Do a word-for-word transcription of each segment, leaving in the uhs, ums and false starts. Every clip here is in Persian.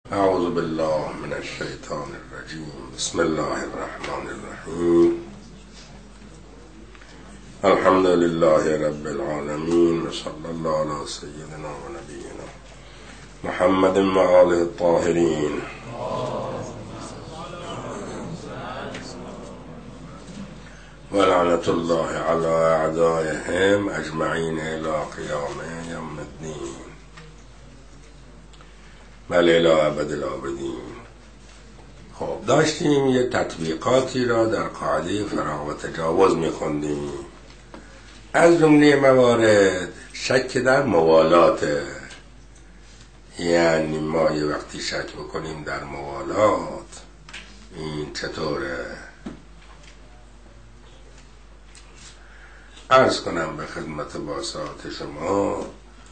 اعوذ بالله من الشیطان الرجیم. بسم الله الرحمن الرحیم. الحمد لله رب العالمین و صلی الله علی سیدنا و نبینا محمد و آله الطاهرین. و لعنت الله علی اعدائهم اجمعین الی قیام یوم الدین بل الی ابد الآبدین. خب داشتیم یه تطبیقاتی را در قاعده فراغ و تجاوز میخوندیم. از جمله موارد شک در موالات، یعنی ما یه وقتی شک بکنیم در موالات این چطوره. عرض کنم به خدمت باسط شما.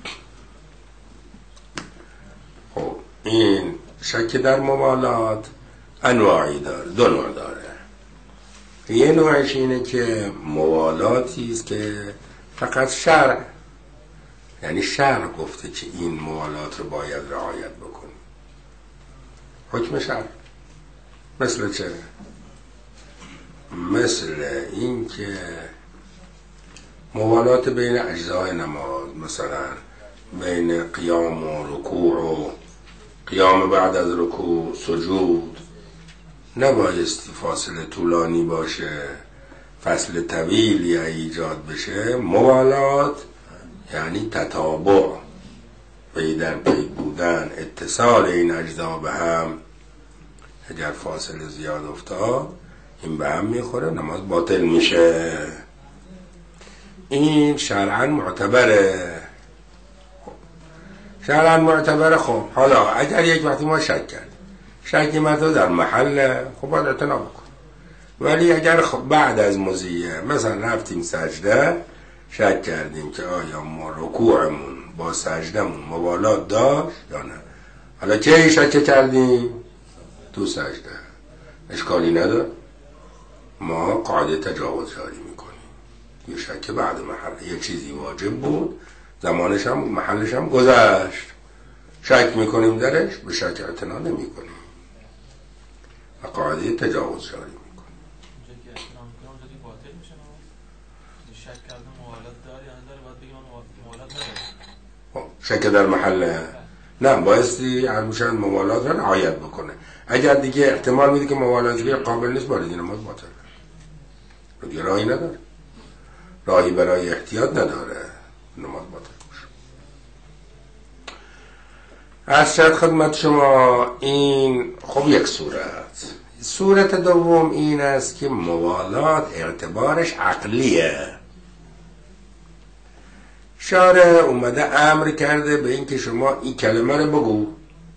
خب این شک در موالات انواعی داره، دو نوع داره. یه نوعش اینه که موالاتی است که فقط شرع، یعنی شرع گفته که این موالات رو باید رعایت بکنی، حکم شرع. مثل چه؟ مثل این که موالات بین اجزای نماز، مثلا بین قیام و رکوع و قیام بعد از رکوع سجود نبایستی فاصله طولانی باشه، فصل طویلی ایجاد بشه. موالات یعنی تتابع، پی در پی بودن، اتصال این اجزا به هم. اگر فاصله زیاد افتاد این به هم میخوره، نماز باطل میشه. این شرعاً معتبره. شرعاً معتبره. خب حالا اگر یک وقتی ما شک کرد، شک مطلب در محل، خب باید اعتنا بکن. ولی اگر خب بعد از مزیه مثلا رفتیم سجده، شک کردیم که آیا ما رکوعمون با سجدمون موالات داشت یا نه، حالا چه شک کردیم؟ تو سجده اشکالی نداره، ما قاعده تجاوز جاری میکنیم. یه شک بعد محل، یه چیزی واجب بود، زمانش هم محلش هم گذشت، شک میکنیم درش، به شک اعتنا نمی کنیم و قاعده تجاوز جاری میکنیم. شک در محل نه، بایستی هرموشن موالات را رعایت بکنه. اگر دیگه احتمال میده که موالات دیگه قابل نیست، باید این نماز باطل، دیگه راهی نداره، راهی برای احتیاط نداره، نماز باطل باشه. از شد خدمت شما این خب یک صورت. صورت دوم این است که موالات اعتبارش عقلیه. شارع اومده امر کرده به این که شما این کلمه رو بگو.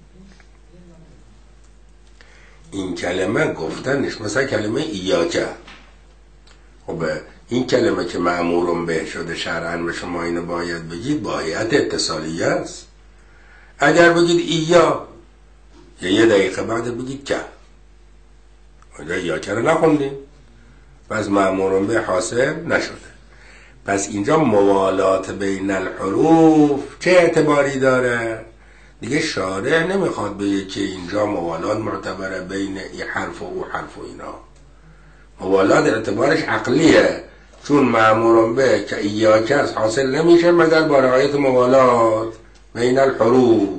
این کلمه گفتنش مثلا کلمه ایاکه، خب این کلمه که مأمورون به شده شرعاً به شما اینو باید بگید، با هیئت اتصالیه است. اگر بگید ایا، یا یه دقیقه بعد بگید که، اونجا یا که رو نخوندیم، پس مأمورون به حاصل نشده. پس اینجا موالات بین الحروف چه اعتباری داره؟ دیگه شارع نمیخواد بگه که اینجا موالات معتبره بین این حرف و او حرف و اینا. موالات اعتبارش عقلیه، چون مأمورون به که ایاکه است حاصل نمیشه مگر با رعایت موالات بین الحروف.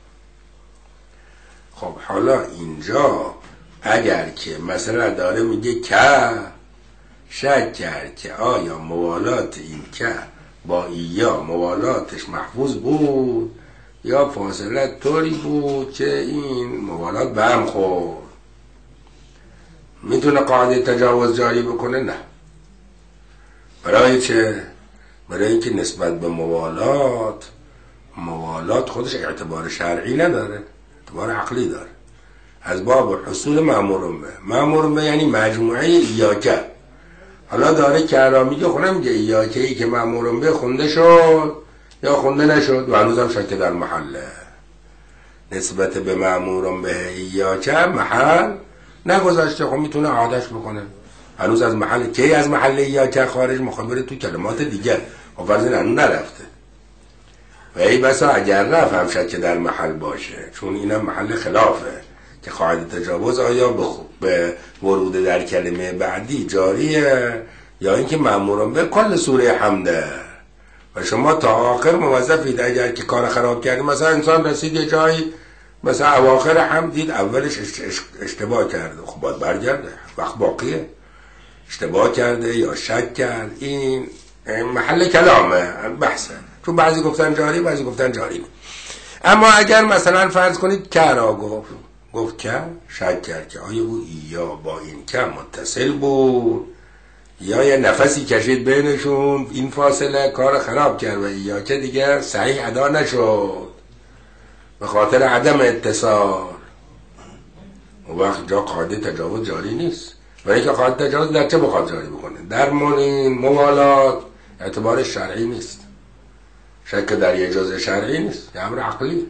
خب حالا اینجا اگر که مثلا داره میگه که، شک کرد که آیا موالات این که با ایا موالاتش محفوظ بود یا فاصله طوری بود که این موالات به هم خورد، میتونه قاعده تجاوز جاری بکنه؟ نه. برای چه؟ برای اینکه نسبت به موالات، موالات خودش اعتبار شرعی نداره، اعتبار عقلی داره. از باب حصول مأمورون به، مأمورون به یعنی مجموعه ایاکه. حالا داره که را میگه، خونه میگه ایاکه ای که مأمورون به خونده شد یا خونده نشد و هنوز هم شک در محله. نسبت به مأمورون به ایاکه محل نگذاشته، خب میتونه عادش بکنه. هنوز از محل کی از محل ایاکه خارج، مخابره تو کلمات دیگه، خب فرض این هنوز نرفته. و ای بسا اگر رفت هم شک در محل باشه، چون اینم محل خلافه که قاعده تجاوز آیا به ورود در کلمه بعدی جاریه یا اینکه مأمورم به کل سوره حمده و شما تا آخر موظفید. اگر که کار خراب کردی، مثلا انسان رسید یه جایی مثلا اواخر حمد دید اولش اشتباه کرده، خب باید برگرده، وقت باقیه. اشتباه کرده یا شک کرد، این محل کلامه، بحثه، چون بعضی گفتن جاری بعضی گفتن جاری. اما اگر مثلا فرض کنید که را گفت گفت که شک کرد که آیا او یا با این که متصل بود یا یه نفسی کشید بینشون، این فاصله کار خراب کرد و یا که دیگه صحیح ادا نشد به خاطر عدم اتصال، و وقت جا قاعده تجاوز جاری نیست. و اینکه قاعده تجاوز در چه بخواد جاری بکنه؟ در مورد موالات اعتبار شرعی نیست، شک در یه جزء شرعی نیست، یه امر عقلی.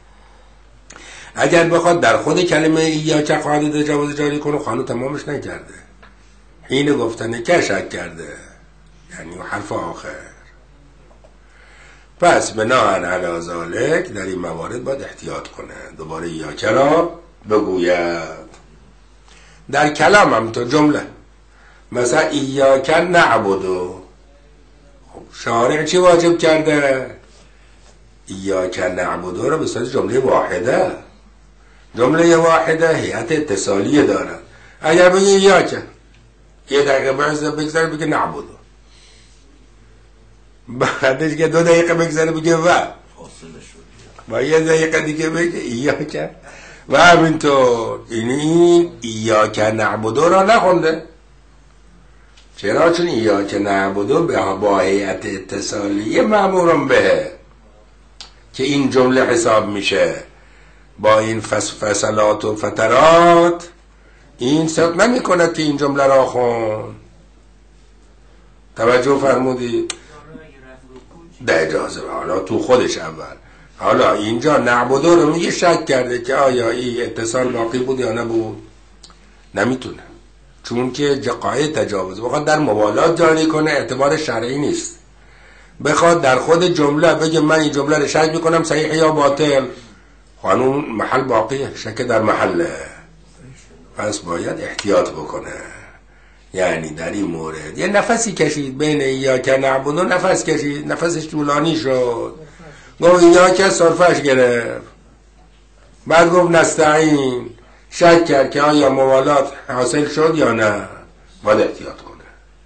اگر بخواد در خود کلمه یا که قاعده تجاوز جاری کنه، خانو تمامش نکرده، حین گفتن که شک کرده، یعنی حرف آخر. پس بناهن علی ذالک در این موارد باید احتیاط کنه، دوباره یا که را بگوید. در کلام هم تو جمله مثلا ایاک نعبدو، خب شارع چی واجب کرده؟ ایاک نعبدو رو به صورت جمله واحده، جمله واحده هیئت اتصالیه دارد. اگر بگی ایاک یه دقیقه بگذاره بگه نعبدو، بعدش که دو دقیقه بگذاره بگه و و یه دقیقه دیگه بگه ایاک و همینطور. این ایاک نعبدو را نخونده. چرا؟ چون ایاک نعبدو با هیئت اتصالیه مأمورم به که این جمله حساب میشه، با این فس فصلات و فترات این صدق نمی کند که این جمله را خون. توجه فرمودید؟ ده اجازه حالا تو خودش اول. حالا اینجا نعبدو رو میگه شک کرده که آیا این اتصال باقی بود یا نبود، نمیتونه، چون که قاعده تجاوز بخواد در موالات جاری کنه اعتبار شرعی نیست. بخواد در خود جمله بگه من این جمله رو شک میکنم صحیح یا باطل، قانون محل باقیه، شک در محله، پس باید احتیاط بکنه. یعنی در این مورد یه نفسی کشید بین یا که نعبدو، نفس کشید، نفسش طولانی شد، گفت یا که صرفش گرفت، بعد گفت نستعین، شک کرد که آیا موالات حاصل شد یا نه، باید احتیاط کنه.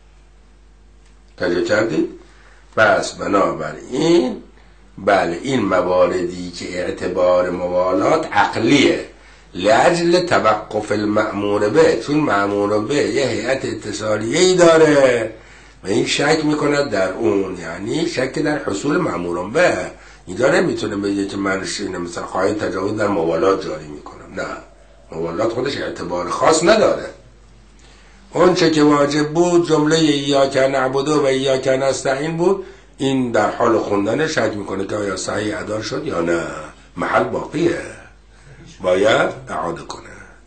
توجه کردید؟ پس بنابراین بله این مواردی که اعتبار موالات عقلیه لاجل توقف المأمور به، چون مأمور به یه هیئت اتصالیه‌ای داره و این شک میکند در اون، یعنی شک در حصول مأمور به. اینجا نمیتونه بگه که من مثلا خواهی تجاوز در موالات جاری میکنم، نه، موالات خودش اعتبار خاص نداره. اون چه که واجب بود جمله ایاک نعبدو و ایاک نستعین بود، این در حال خوندن شک میکنه که آیا صحیح ادا شد یا نه، محل باقیه، باید اعاده کنه.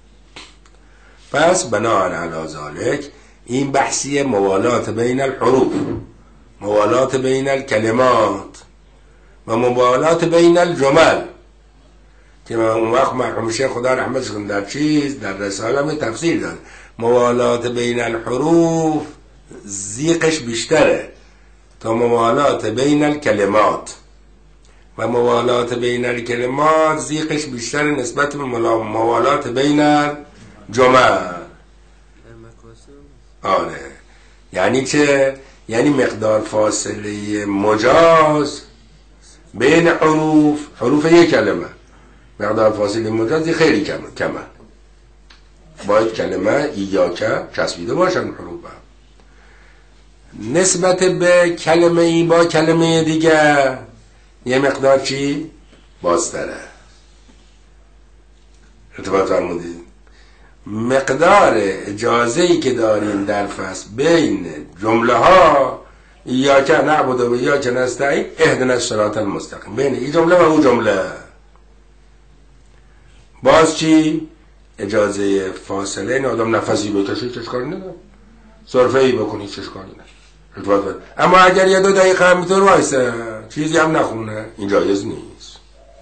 پس بناء علی ذالک این بحثی موالات بین الحروف، موالات بین الکلمات و موالات بین الجمل که اون وقت مرحوم شیخ خدا رحمتش کنه در چیز در رساله هم تفسیر داد، موالات بین الحروف زیقش بیشتره تا موالات بین الکلمات و موالات بین الکلمات زیقش بیشتره نسبت به موالات بین الجمل. آره، یعنی چه؟ یعنی مقدار فاصله مجاز بین حروف، حروف یک کلمه، مقدار فاصله مجازی خیلی کمه کمه باید کلمه ایاکه چسبیده باشن حروف نسبت به کلمه ای با کلمه دیگه یه مقدار چی؟ بازتره. ارتباط فرمودید؟ مقدار اجازه‌ای که داریم در فصل بین جمله ها ایاک نعبد و ایاک نستعین اهدنا الصراط المستقیم، بین این جمله و اون جمله باز چی؟ اجازه فاصله، این آدم نفسی بکشه چه اشکالی نداره، صرفه ای بکنی چه اشکالی نداره. اما اگر یه دو دقیقه هم میتونه وایسه چیزی هم نخونه، این جایز نیست.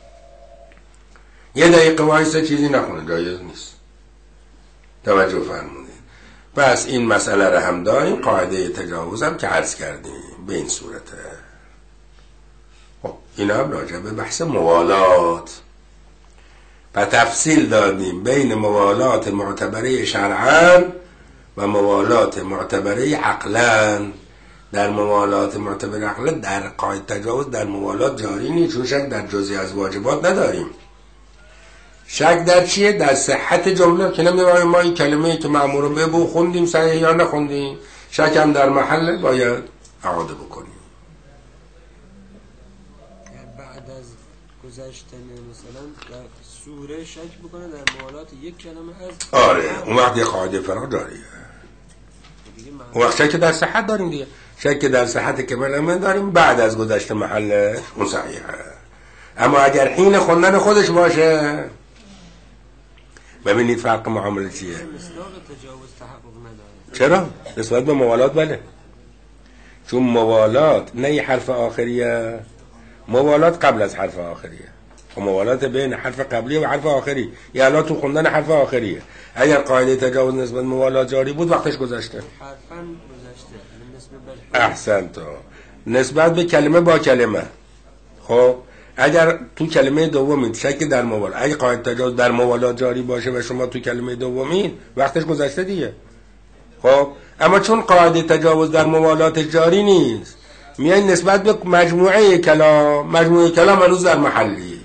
یه دقیقه وایسه چیزی نخونه، جایز نیست. توجه فرمودید. پس این مسئله رو هم داریم. قاعده تجاوز هم که عرض کردیم به این صورته. خب این هم راجع به بحث موالات و تفصیل دادیم بین موالات معتبره شرعاً و موالات معتبره عقلاً. در موالات معتبره عقلاً در قاعده تجاوز در موالات جاری نیست، چون شک در جزئی از واجبات نداریم. شک در چیه؟ در صحت جمله، که نمیدونم ما این کلمه که مأمور به بو خوندیم صحیح یا نخوندیم. شک هم در محل باید اعاده بکنیم. بعد از گذشتن مثلا در سوره شک بکنه در موالات یک کلمه از آره اون وقت یه قاعده فرا جاریه. اون وقت شک در صحت داریم دیگه. شک در صحت که من داریم بعد از گذشتن محل اون صحیحه. اما اگر حین خوندن خودش باشه، ببینید فرق معامله چیه. چرا؟ نسبت به موالات بله، چون موالات نه یه حرف آخریه، موالات قبل از حرف آخریه و موالات بین حرف قبلی و حرف آخری. یه الان تو خوندن حرف آخریه. اگر قاعده تجاوز نسبت به موالات جاری بود وقتش گذشته. حرفاً گذشته. احسن تو نسبت به کلمه با کلمه. خب اگر تو کلمه دومین شک در موالات، اگه قاعده تجاوز در موالات جاری باشه و شما تو کلمه دومین وقتش گذشته دیگه. خب اما چون قاعده تجاوز در موالات جاری نیست، میای نسبت به مجموعه کلام، مجموعه کلام هنوز در محلید.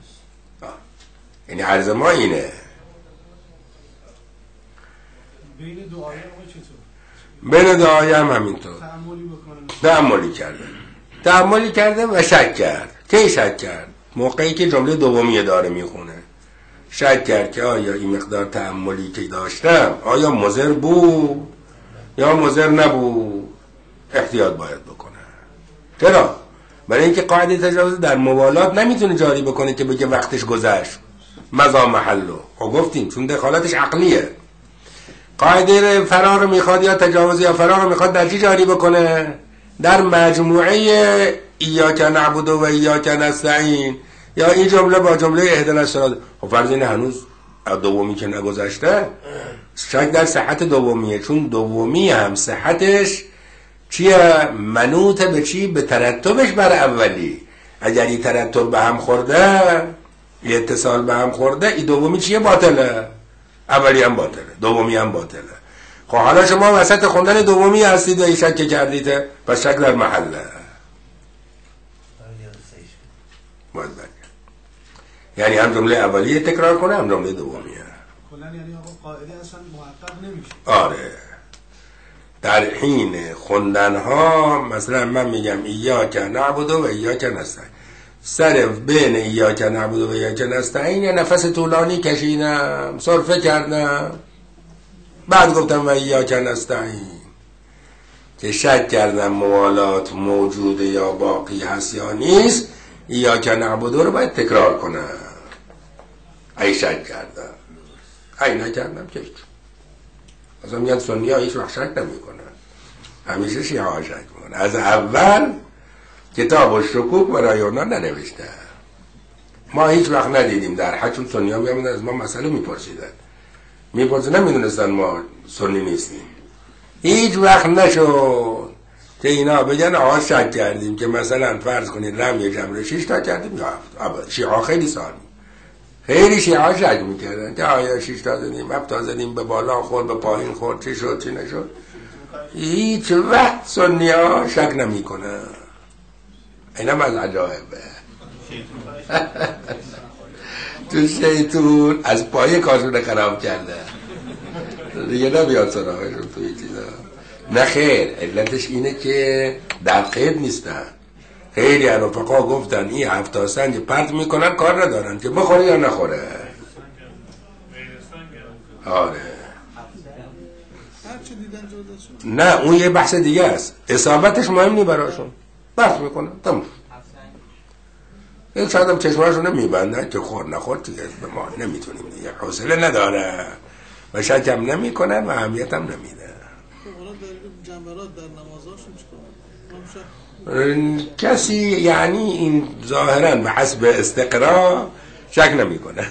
یعنی عرض ما اینه. بین دو آیه چطور؟ بین دو آیه هم همینطور تأملی کرده تأملی کرده و شک کرد. کی شک کرد؟ موقعی که جمله دومیه داره میخونه شک کرد که آیا این مقدار تأملی که داشتم آیا مضر بود یا مضر نبود. احتیاط باید بکنه. چرا؟ برای اینکه قاعده تجاوز در موالات نمیتونه جاری بکنه که بگه وقتش گذشت مضا محلو. خب گفتیم چون دخالتش عقلیه. قاعده فرار میخواد یا تجاوز یا فرار میخواد در چی جاری بکنه؟ در مجموعه ایاک نعبد و ایاک نستعین، یا این جمله با جمله اهدنا الصراط. خب فرض اینه هنوز دومی که نگذشته، شک در صحت دومیه، چون دومی هم صحتش چیه؟ منوط به چی؟ به ترتبش بر اولی. اگر این ترتب به هم خورده، این اتصال به هم خورده، این دومی چیه؟ باطله. اولی هم باطله، دومی هم باطله. خب حالا شما وسط خوندن دومی هستید و این شک کردید، پس شک در محله باید برگرد. یعنی هم جمله اولیه تکرار کنه هم جمله دومیه. کلا یعنی آقا قاعده اصلا محقق نمیشه. آره در حین خوندن ها مثلا من میگم ایاک نعبد و ایاک نستعین، سر بین ایاک نعبد و ایاک نستعین یه نفس طولانی کشیدم، صرفه کردم، بعد گفتم و ایاک نستعین، که شک کردم موالات موجوده یا باقی هست یا نیست. ایاک نعبد رو باید تکرار کنم. ای شک کردم، ای نکردم که هیچ. از هم میگن سنی ها هیچ وقت شک نمی کنن، همیشه شیعه ها شک میکنن. از اول کتاب و شکوک برای اونا ننوشته. ما هیچ وقت ندیدیم در حج، چون سنی ها میامدن از ما مسئله میپرسیدن میپرسیدن نمیدونستن ما سنی نیستیم. هیچ وقت نشد که اینا بگن آقا شک کردیم، که مثلا فرض کنید رمی جمره شیش تا کردیم یا هفت. شیعه ها خیلی سالی، خیلی شیعه ها شک میکردن که آیا شیش تا زدیم، هفت تا زدیم، به بالا خورد به پایین خورد، چی شد چی نشد. هیچ وقت سنی ها شک نمی کنن. اینم از عجایبه. تو شیطون از پای کارشون خراب کرده دیگه، نمیاد سراغشون توی چیزا. نه خیر، علتش اینه که در قید نیستن. خیلی رفقا گفتن این هفتا سنج پرت میکنن، کار ندارن که بخوره یا نخوره. آره نه اون یه بحث دیگه است، اصابتش مهم نی براشون، بحث میکنن تموم. این شاید هم چشماشون نمیبندن که خور نخور دیگه به ما نمیتونیم دیگه، حوصله نداره و شک هم نمی کنن و اهمیت هم نمیده. اونا در جنبرات در نمازاشون چیکار؟ کسی یعنی این ظاهرا به حسب استقرا شک نمی کنه.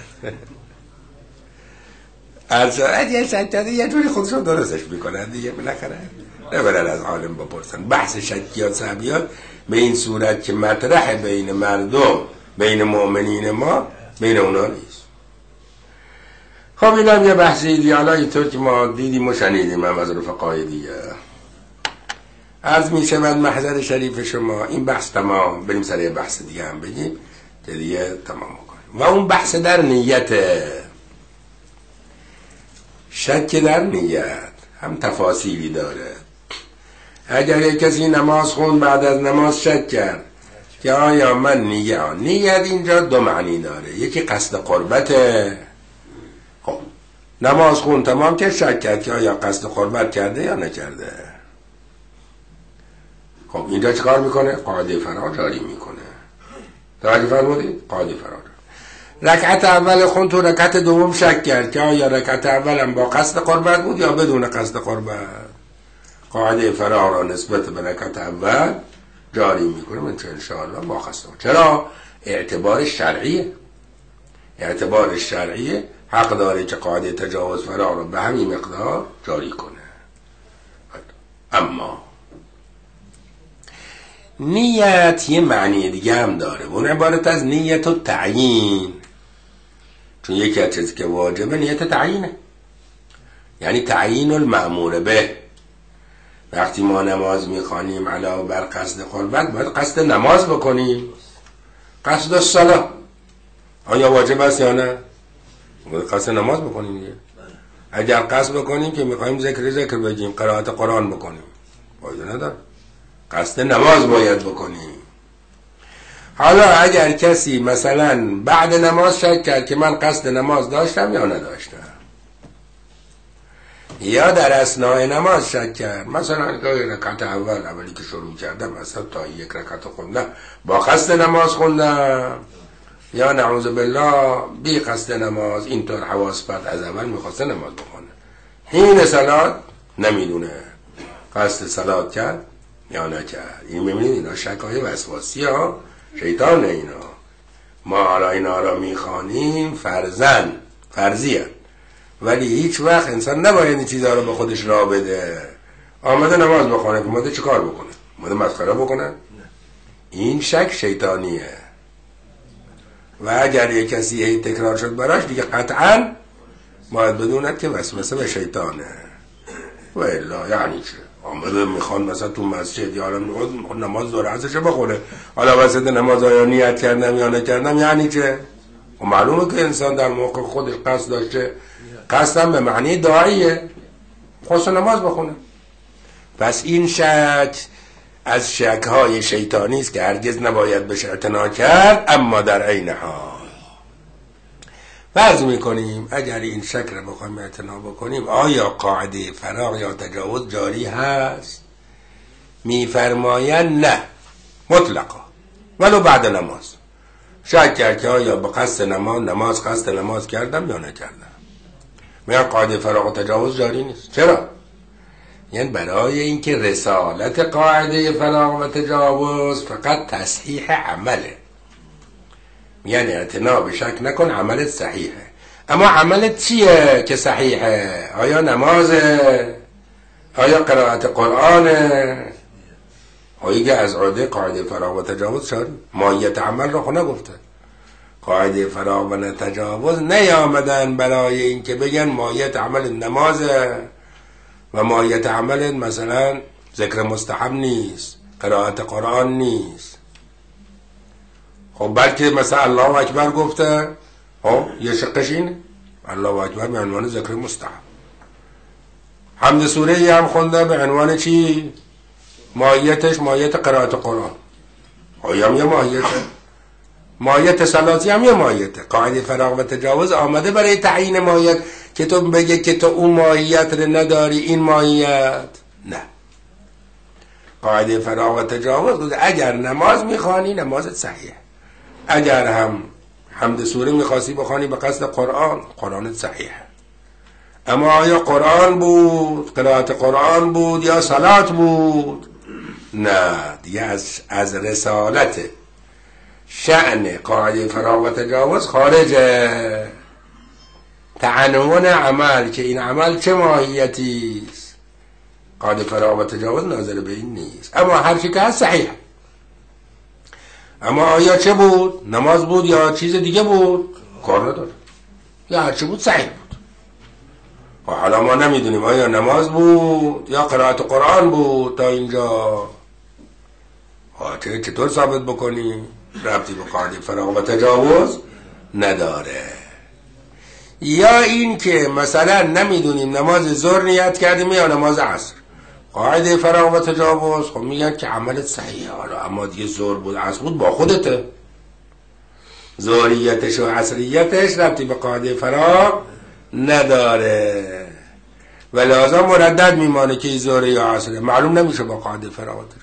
از یه شکیات یه جوری خودشون درستش میکنن دیگه، بالاخره نبرن از عالم بپرسن. بحث شکیات سبیات به این صورت که مطرح بین مردم، بین مؤمنین ما، بین اونا نیست. خب این هم یه بحثی دیگه. حالا اینطور که ما دیدیم و شنیدیم هم از رفقای دیگه عرض می شود محضر شریف شما. این بحث تمام، بریم سر یه بحث دیگه هم بگیم که دیگه تمام کنیم. و اون بحث در نیت. شک در نیت هم تفاصیلی داره. اگر یک کسی نماز خون بعد از نماز شک کرد که آیا من نیت نیت اینجا دو معنی داره. یکی قصد قربته. خب نماز خون تمام که شک کرد که آیا قصد قربت کرده یا نکرده. خب اینجا چه کار میکنه؟ قاعده فرار جاری میکنه. توجه فرمودید؟ قاعده فرار. رکعت اول خون تو رکعت دوم شک کرد که آیا رکعت اولم با قصد قربت بود یا بدون قصد قربت. قاعده فرار را نسبت به رکعت اول جاری میکنه من چه انشاءالله با قصد. چرا؟ اعتبار شرعیه. اعتبار شرعیه حق داره که قاعده تجاوز فرار را به همین مقدار جاری کنه. اما نیت یه معنی دیگه هم داره. اون عبارت از نیت و تعیین. چون یکی از چیزی که واجبه نیت تعیینه، یعنی تعیین المأمور به. وقتی ما نماز میخوانیم علاوه بر قصد قربت باید قصد نماز بکنیم. قصد الصلاة آیا واجب است یا نه؟ باید قصد نماز بکنیم دیگه. اگر قصد بکنیم که میخوایم ذکر ذکر بگیم، قرائت قرآن بکنیم، باید نداره. قصد نماز باید بکنیم. حالا اگر کسی مثلا بعد نماز شک کرد که من قصد نماز داشتم یا نداشتم، یا در اثناء نماز شک کرد، مثلا رکعت اول اولی که شروع کردم مثلا تا یک رکعت خوندم با قصد نماز خوندم، یا نعوذ بالله بی قصد نماز، اینطور حواس پرت از اول میخواسته نماز بخونه، حین صلات نمیدونه قصد صلات کرد یا نکرد. این میبینید اینا شکای وسواسی ها، شیطان اینا. ما حالا اینا را میخوانیم فرزن فرضیه، ولی هیچ وقت انسان نباید این چیزها رو به خودش راه بده. آمده نماز بخونه که آمده چه کار بکنه؟ آمده مسخره بکنه؟ این شک شیطانیه. و اگر یک کسی هی تکرار شد براش دیگه قطعا باید بدوند که وسوسه به شیطانه. و الا یعنی چه؟ آمده میخوان مثلا تو مسجد یا حالا میخوان نماز ظهر عصرش بخونه، حالا وسط نماز آیا نیت کردم یا نکردم یعنی چه؟ و معلومه که انسان در موقع خودش قصد داشته، قصدم به معنی داعیه، خواست نماز بخونه. پس این شک از شک‌های شیطانی است که هرگز نباید بهش اعتنا کرد. اما در عین حال فرض میکنیم اگر این شک رو بخوایم اعتنا بکنیم، آیا قاعده فراغ یا تجاوز جاری هست؟ میفرمایند نه مطلقا، ولو بعد نماز شک کرد که آیا به قصد نماز نماز قصد نماز کردم یا نکردم، میگن قاعده فراغ و تجاوز جاری نیست. چرا؟ یعنی برای اینکه رسالت قاعده فراغ و تجاوز فقط تصحیح عمله. یعنی اعتنا به شک نکن، عملت صحیحه. اما عملت چیه که صحیحه؟ آیا نمازه؟ آیا قرائت قرآنه؟ آیا که از عهده قاعده فراغ و تجاوز شد؟ ماهیت عمل رو خونه گفته. قاعده فراغ و تجاوز نیامدن برای اینکه بگن ماهیت عمل نمازه و ماهیت عمل مثلا ذکر مستحب نیست، قرائت قرآن نیست. خب بلکه مثلا الله اکبر گفته، خب یه شقش اینه، الله اکبر به عنوان ذکر مستحب. حمد سوره ای هم خونده به عنوان چی؟ ماهیتش ماهیت قرائت قرآن. آیا هم یه ماهیته؟ ماهیت صلاتی هم یه ماهیته. قاعده فراغ و تجاوز آمده برای تعیین ماهیت که تو بگه که تو اون ماهیت رو نداری، این ماهیت نه. قاعده فراغ و تجاوز اگر نماز میخوانی نمازت صحیحه، اگر هم حمد سوره میخواستی بخوانی به قصد قرآن قرآنت صحیحه. اما آیا قرآن بود، قرائت قرآن بود یا صلات بود، نه دیگه از, از رسالت شأن قاعده فراغ و تجاوز خارجه. تعنون عمل که این عمل چه ماهیتی است، قاعده فراغ و تجاوز ناظر به این نیست. اما هر چی که هست صحیح. اما آیا چه بود؟ نماز بود یا چیز دیگه بود؟ کار نداره. یا هر چی بود صحیح بود. و حالا ما نمیدونیم آیا نماز بود یا قرائت قرآن بود تا اینجا. چطور ثابت بکنی؟ ربطی به قاعده فراغ و تجاوز نداره. یا این که مثلا نمیدونیم نماز ظهر نیت کردیم یا نماز عصر، قاعده فراغ و تجاوز خب میگن که عملت صحیحه. حالا اما دیگه ظهر بود عصر بود با خودته، ظهریتش و عصریتش ربطی به قاعده فراغ نداره و لازم مردد میمانه که ظهر یا عصر، معلوم نمیشه با قاعده فراغ و تجاوز.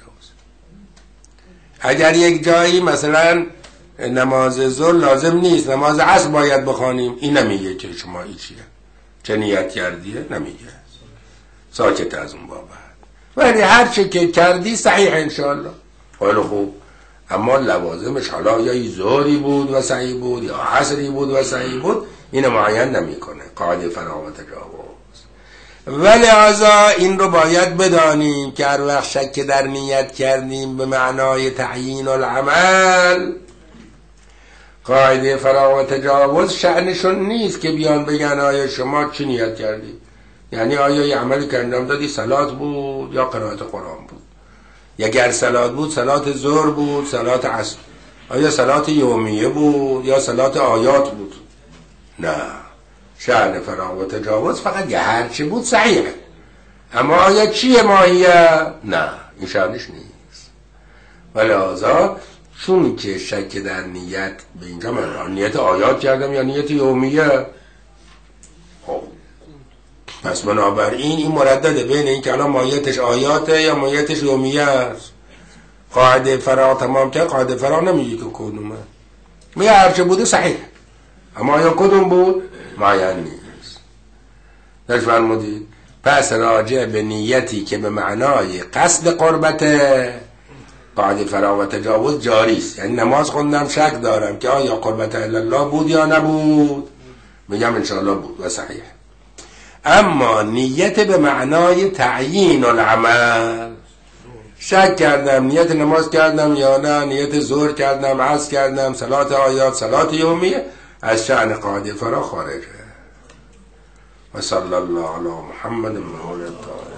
اگر یک جایی مثلا نماز ظهر لازم نیست نماز عصر باید بخوانیم، این نمیگه که شما ایچیه چه نیت کردیه، نمیگه، ساکت از اون بابت. ولی هر چه که کردی صحیح انشاءالله. خیلی خوب. اما لوازمش حالا یا ظهری بود و صحیح بود یا عصری بود و صحیح بود، اینو معین نمیکنه قاعده فراغ و تجاوز. ولی لذا این رو باید بدانیم که هر وقت شک در نیت کردیم به معنای تعیین العمل، قاعده فراغ و تجاوز شأنشون نیست که بیان بگن آیا شما چی نیت کردی، یعنی آیا یه عملی که انجام دادی صلات بود یا قرائت قرآن بود، یا اگر صلات بود صلات ظهر بود صلات عصر، آیا صلات یومیه بود یا صلات آیات بود. نه، شأن فراغ و تجاوز فقط یه هرچی بود صحیحه. اما آیا چیه ماهیه؟ نه، این شأنش نیست. ولی لذا چون که شک در نیت به اینجا من نیت آیات کردم یا نیت یومیه، خب پس بنابراین این مردده بین این که الان ماهیتش آیاته یا ماهیتش یومیه است. قاعده فراغ تمام کرد، قاعده فراغ نمیگه که کدومه، میگه هرچه بوده صحیح. اما آیا کدوم بود؟ معین نیست. درش فرمودید. پس راجع به نیتی که به معنای قصد قربته، قاعده فراغ و تجاوز جاری است. یعنی نماز خوندم شک دارم که آیا قربت الله بود یا نبود، میگم انشاءالله بود و صحیح. اما نیت به معنای تعیین العمل، شک کردم نیت نماز کردم یا نه، نیت ظهر کردم، عصر کردم، صلات آیات، صلات یومیه، از شأن قاعده فراغ خارجه. و صلی الله علی محمد و آله الطاهرین.